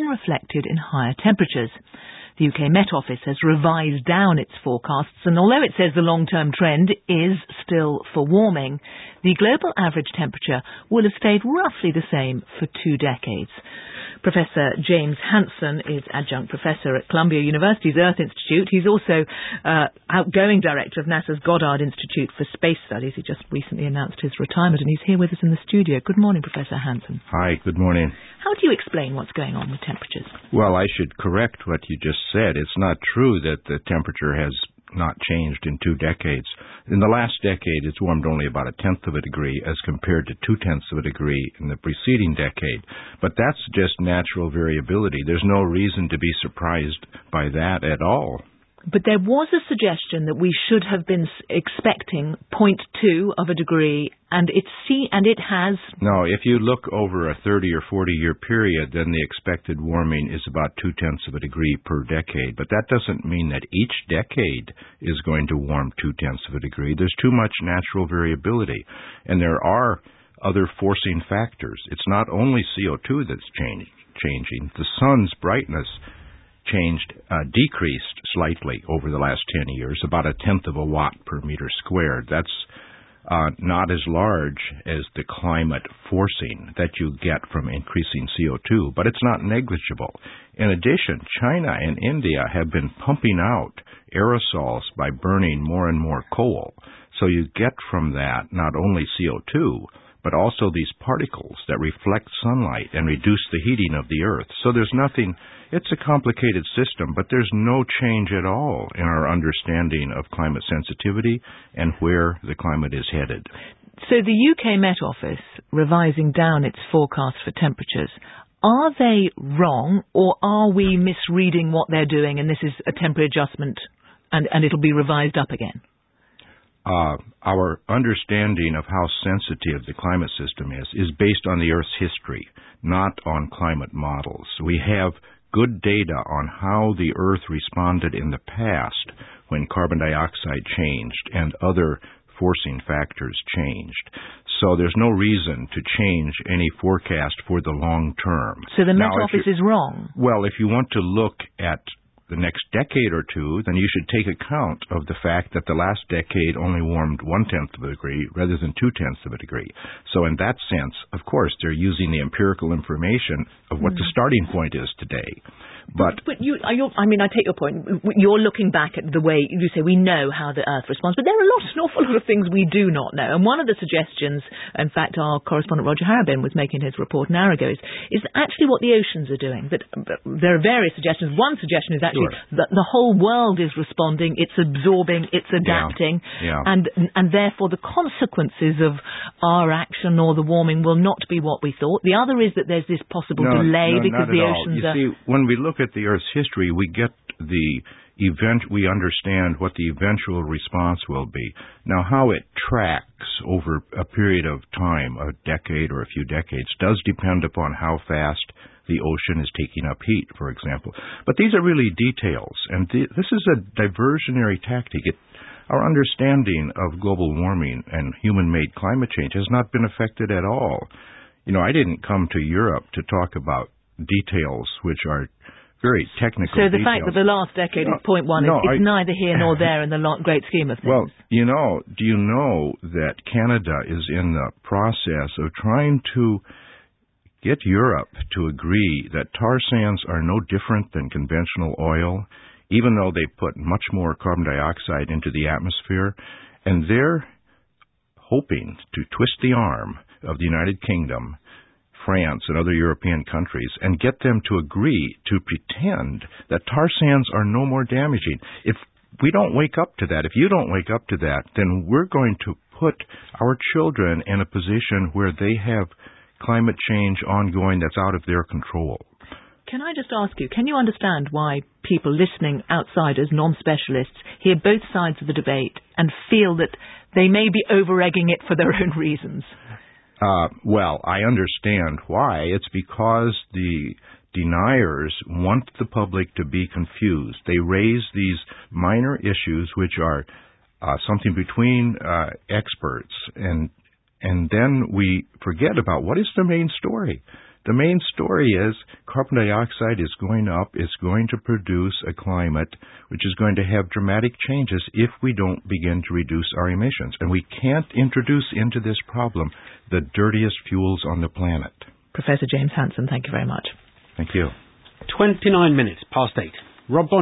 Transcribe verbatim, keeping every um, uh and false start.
been reflected in higher temperatures. The U K Met Office has revised down its forecasts, and although it says the long-term trend is still for warming, the global average temperature will have stayed roughly the same for two decades. Professor James Hansen is adjunct professor at Columbia University's Earth Institute. He's also uh, outgoing director of NASA's Goddard Institute for Space Studies. He just recently announced his retirement, and he's here with us in the studio. Good morning, Professor Hansen. Hi, good morning. How do you explain what's going on with temperatures? Well, I should correct what you just said. It's not true that the temperature has not changed in two decades. In the last decade, it's warmed only about a tenth of a degree as compared to two-tenths of a degree in the preceding decade. But that's just natural variability. There's no reason to be surprised by that at all. But there was a suggestion that we should have been expecting zero point two of a degree, and it see and it has. No, if you look over a thirty or forty year period, then the expected warming is about two tenths of a degree per decade. But that doesn't mean that each decade is going to warm two tenths of a degree. There's too much natural variability, and there are other forcing factors. It's not only C O two that's changing. Changing. The sun's brightness changed, uh, decreased slightly over the last ten years, about a tenth of a watt per meter squared. That's uh, not as large as the climate forcing that you get from increasing C O two, but it's not negligible. In addition, China and India have been pumping out aerosols by burning more and more coal. So you get from that not only C O two, but also these particles that reflect sunlight and reduce the heating of the Earth. So there's nothing, it's a complicated system, but there's no change at all in our understanding of climate sensitivity and where the climate is headed. So the U K Met Office revising down its forecast for temperatures, are they wrong, or are we misreading what they're doing and this is a temporary adjustment and, and it'll be revised up again? Uh, our understanding of how sensitive the climate system is is based on the Earth's history, not on climate models. We have good data on how the Earth responded in the past when carbon dioxide changed and other forcing factors changed. So there's no reason to change any forecast for the long term. So the Met Office is wrong? Well, if you want to look at the next decade or two, then you should take account of the fact that the last decade only warmed one-tenth of a degree rather than two-tenths of a degree. So in that sense, of course, they're using the empirical information of what mm. the starting point is today. But, but you, are you, I mean, I take your point. You're looking back at the way you say we know how the Earth responds, but there are a lot, an awful lot of things we do not know. And one of the suggestions, in fact, our correspondent Roger Harabin was making his report an hour ago, is, is actually what the oceans are doing. That there are various suggestions. One suggestion is actually sure. that the whole world is responding, it's absorbing, it's adapting, yeah. Yeah. and and therefore the consequences of our action or the warming will not be what we thought. The other is that there's this possible no, delay no, because the oceans you are. See, when we look at the Earth's history, we get the event, we understand what the eventual response will be. Now, how it tracks over a period of time, a decade or a few decades, does depend upon how fast the ocean is taking up heat, for example. But these are really details, and th- this is a diversionary tactic. It, our understanding of global warming and human-made climate change has not been affected at all. You know, I didn't come to Europe to talk about details which are very technical. So the details. fact that the last decade no, is point one no, is it's I, neither here nor there in the long, great scheme of things. Well, you know, do you know that Canada is in the process of trying to get Europe to agree that tar sands are no different than conventional oil, even though they put much more carbon dioxide into the atmosphere, and they're hoping to twist the arm of the United Kingdom, France, and other European countries and get them to agree to pretend that tar sands are no more damaging. If we don't wake up to that, if you don't wake up to that, then we're going to put our children in a position where they have climate change ongoing that's out of their control. Can I just ask you, can you understand why people listening outside as non-specialists hear both sides of the debate and feel that they may be over-egging it for their own reasons? Uh, well, I understand why. It's because the deniers want the public to be confused. They raise these minor issues which are uh, something between uh, experts, and and then we forget about what is the main story. the main story is carbon dioxide is going up. It's going to produce a climate which is going to have dramatic changes if we don't begin to reduce our emissions. And we can't introduce into this problem the dirtiest fuels on the planet. Professor James Hansen, thank you very much. Thank you. twenty-nine minutes past eight. Rob Bonner.